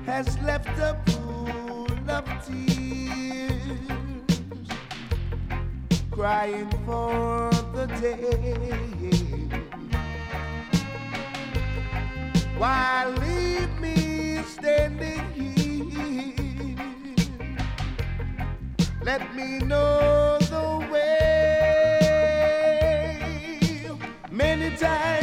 has left a pool of tears, crying for the day. Why leave me standing here? Let me know the way. Many times